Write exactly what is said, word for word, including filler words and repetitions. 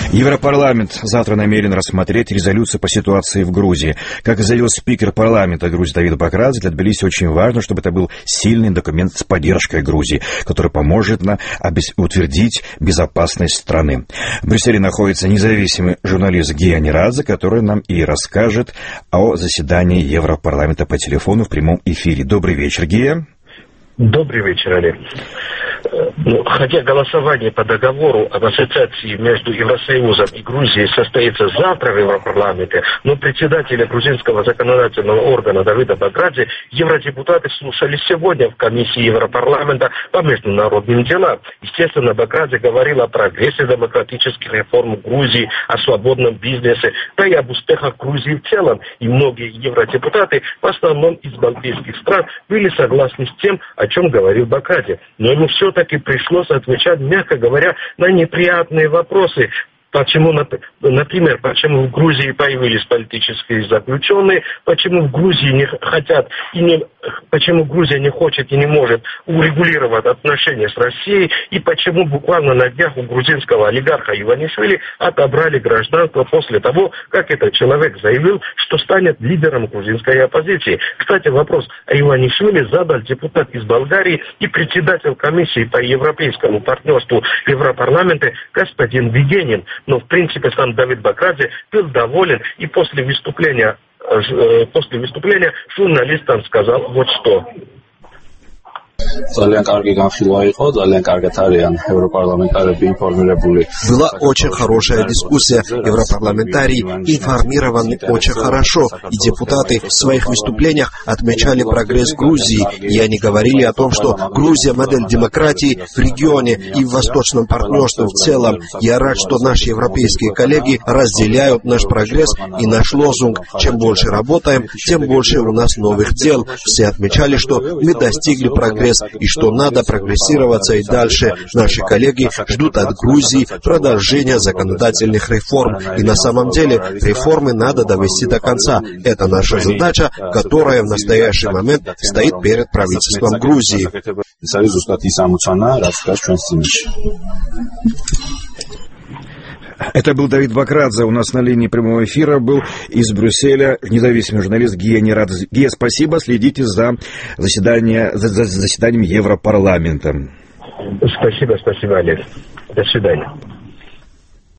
Европарламент завтра намерен рассмотреть резолюцию по ситуации в Грузии. Как заявил спикер парламента Грузии Давид Бакрадзе, для Тбилиси очень важно, чтобы это был сильный документ с поддержкой Грузии, который поможет нам утвердить безопасность страны. В Брюсселе находится независимый журналист Гия Нерадзе, который нам и расскажет о заседании Европарламента по телефону в прямом эфире. Добрый вечер, Гия. Добрый вечер, Олег. Ну, хотя голосование по договору об ассоциации между Евросоюзом и Грузией состоится завтра в Европарламенте, но председателя грузинского законодательного органа Давида Бакрадзе евродепутаты слушали сегодня в комиссии Европарламента по международным делам. Естественно, Бакрадзе говорил о прогрессе демократических реформ в Грузии, о свободном бизнесе, да и об успехах Грузии в целом. И многие евродепутаты, в основном из балтийских стран, были согласны с тем, о чем говорил Бакрадзе. Но ему все-таки пришлось отвечать, мягко говоря, на неприятные вопросы. Почему, например, почему в Грузии появились политические заключенные, почему в Грузии не хотят и не, почему Грузия не хочет и не может урегулировать отношения с Россией, и почему буквально на днях у грузинского олигарха Иванишвили отобрали гражданство после того, как этот человек заявил, что станет лидером грузинской оппозиции. Кстати, вопрос о Иванишвили задал депутат из Болгарии и председатель комиссии по европейскому партнерству Европарламента господин Вигенин. Но, в принципе, сам Давид Бакрадзе был доволен, и после выступления, э, после выступления журналистам сказал вот что. Была очень хорошая дискуссия. Европарламентарии информированы очень хорошо, и депутаты в своих выступлениях отмечали прогресс Грузии, и они говорили о том, что Грузия — модель демократии в регионе и в восточном партнерстве в целом. Я рад, что наши европейские коллеги разделяют наш прогресс и наш лозунг: чем больше работаем, тем больше у нас новых дел. Все отмечали, что мы достигли прогресса и что надо прогрессироваться и дальше. Наши коллеги ждут от Грузии продолжения законодательных реформ. И на самом деле реформы надо довести до конца. Это наша задача, которая в настоящий момент стоит перед правительством Грузии. Это был Давид Бакрадзе. У нас на линии прямого эфира был из Брюсселя независимый журналист Гия Нерадзе. Гия, спасибо. Следите за, заседание, за, за заседанием Европарламента. Спасибо, спасибо, Олег. До свидания.